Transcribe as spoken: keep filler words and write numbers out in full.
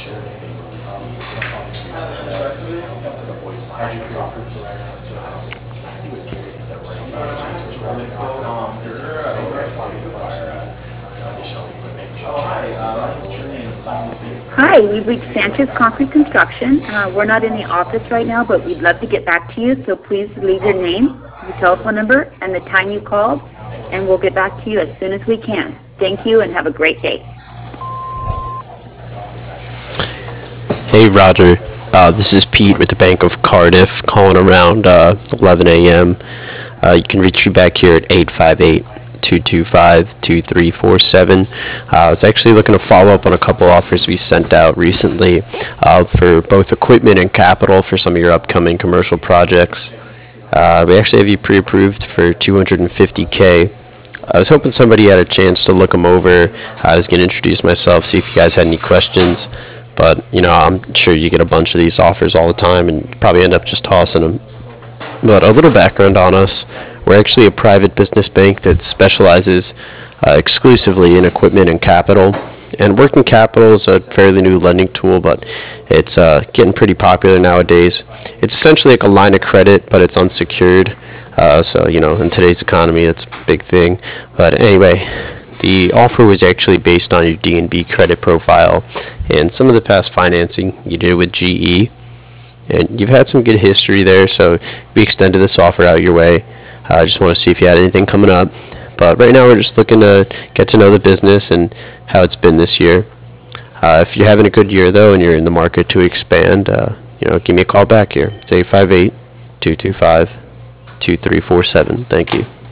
Hi, we've reached Sanchez Concrete Construction. Uh, we're not in the office right now, but we'd love to get back to you, so please leave your name, your telephone number, and the time you called, and we'll get back to you as soon as we can. Thank you, and have a great day. Hey Roger, uh, this is Pete with the Bank of Cardiff calling around uh, eleven a m. Uh, you can reach me back here at eight five eight, two two five, two three four seven. Uh, I was actually looking to follow up on a couple offers we sent out recently uh, for both equipment and capital for some of your upcoming commercial projects. Uh, we actually have you pre-approved for two hundred fifty K. I was hoping somebody had a chance to look them over. I was going to introduce myself, see if you guys had any questions. But, you know, I'm sure you get a bunch of these offers all the time and probably end up just tossing them. But a little background on us. We're actually a private business bank that specializes uh, exclusively in equipment and capital. And working capital is a fairly new lending tool, but it's uh, getting pretty popular nowadays. It's essentially like a line of credit, but it's unsecured. Uh, so, you know, in today's economy, that's a big thing. But anyway, the offer was actually based on your D and B credit profile and some of the past financing you did with G E. And you've had some good history there, so we extended this offer out your way. I uh, just want to see if you had anything coming up. But right now we're just looking to get to know the business and how it's been this year. Uh, if you're having a good year, though, and you're in the market to expand, uh, you know, give me a call back here. It's eight five eight, two two five, two three four seven. Thank you.